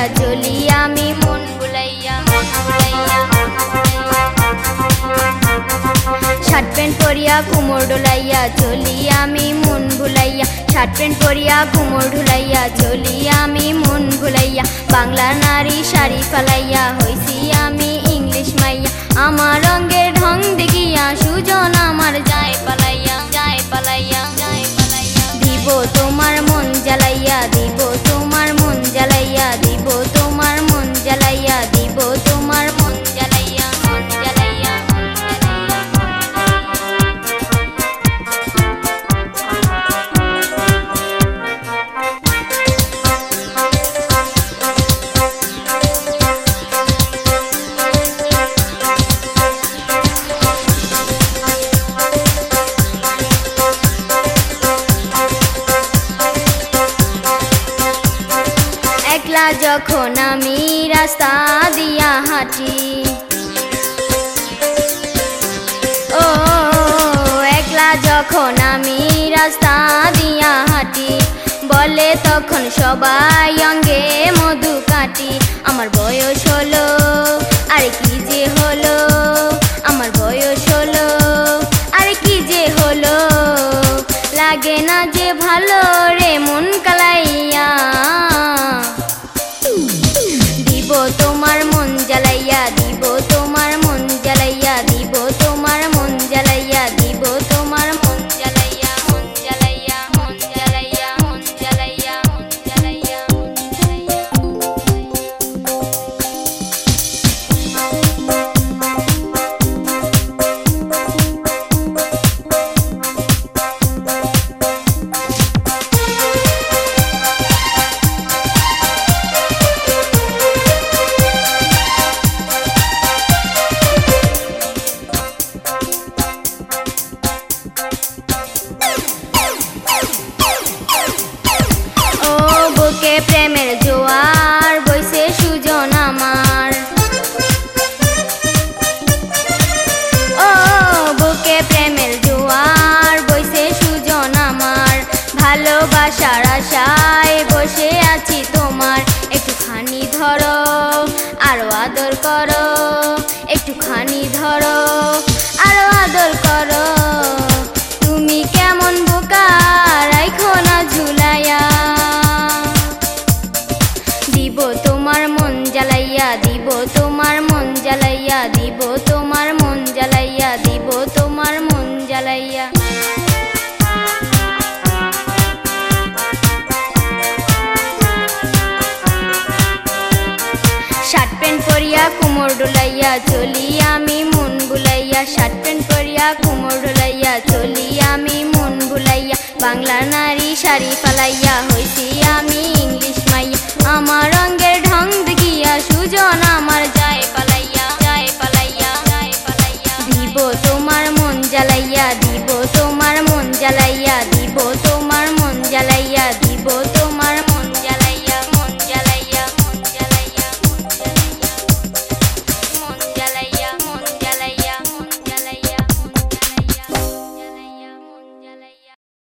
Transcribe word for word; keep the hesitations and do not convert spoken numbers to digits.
চলি আমি মন ভুলাইয়া মন ভুলাইয়া শার্ট প্যান্ট পরিয়া কুমোর ডোলাইয়া চলি আমি মন ভুলাইয়া শার্ট প্যান্ট পরিয়া কুমোর ঢুলাইয়া চলি আমি মন ভুলাইয়া বাংলার নারী শাড়ি ফালাইয়া হইছি আমি ইংলিশ মাইয়া আমার রঙের ঢং দেখিয়া সুজন আমার যায় পালাইয়া যায় পালাইয়া যায় পালাইয়া দিব তোমার মন জ্বালাইয়া দিব তোমার মন জ্বালাইয়া দিব তোমার মন জ্বালাইয়া দিব তোমার মন জ্বালাইয়া মন জ্বালাইয়া একলা যখন আমি রাস্তা দিয়া হাঁটি ও একলা যখন আমি রাস্তা দিয়া হাঁটি বলে তখন সবাই অঙ্গে মধু কাটি আমার বয়স হলো আরে কি যে হলো আমার বয়স হলো আরে কি যে হলো লাগে না যে ভালো রে মন কালাইয়া দিব তোমার মন জ্বালাইয়া দিব তোমার মন জ্বালাইয়া দিব তোমার মন জ্বালাইয়া দিব তোমার মন জ্বালাইয়া মন জ্বালাইয়া মন জ্বালাইয়া মন জ্বালাইয়া মন জ্বালাইয়া মন জ্বালাইয়া প্রেমের জোয়ার বইছে সুজন আমার ও বুকে প্রেমের জোয়ার বইছে সুজন আমার ভালোবাসার আশায় বসে আছি তোমার একটুখানি ধরো আরো আদর করো একটুখানি ধরো আরো আদর করো তুমি কেমন বোকা রাইখো না ঝুলাইয়া দিব তোমার মন জ্বালাইয়া দিব তোমার মন জ্বালাইয়া দিব তোমার মন জ্বালাইয়া দিব তোমার মন জ্বালাইয়া শার্ট প্যান্ট পরিয়া কুমোর ডোলাইয়া চলি আমি মন ভুলাইয়া শার্ট প্যান্ট পরিয়া কুমোর ডোলাইয়া চলি আমি মন ভুলাইয়া বাংলার নারী শাড়ি ফালাইয়া হই